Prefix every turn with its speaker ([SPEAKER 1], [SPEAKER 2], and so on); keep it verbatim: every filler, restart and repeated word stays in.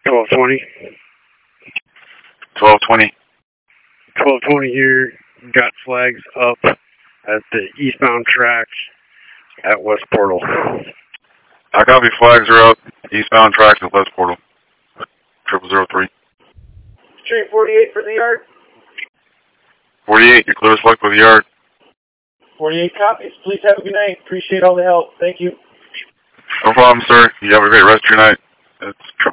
[SPEAKER 1] twelve twenty.
[SPEAKER 2] twelve twenty.
[SPEAKER 1] twelve twenty here. Got flags up at the eastbound tracks at West Portal.
[SPEAKER 2] I copy. Flags are up. Eastbound tracks at West Portal. Triple zero three.
[SPEAKER 3] Street forty-eight for the yard.
[SPEAKER 2] forty-eight. You're clear as luck for the yard.
[SPEAKER 3] forty-eight copies. Please have a good night. Appreciate all the help. Thank you.
[SPEAKER 2] No problem, sir. You have a great rest of your night. It's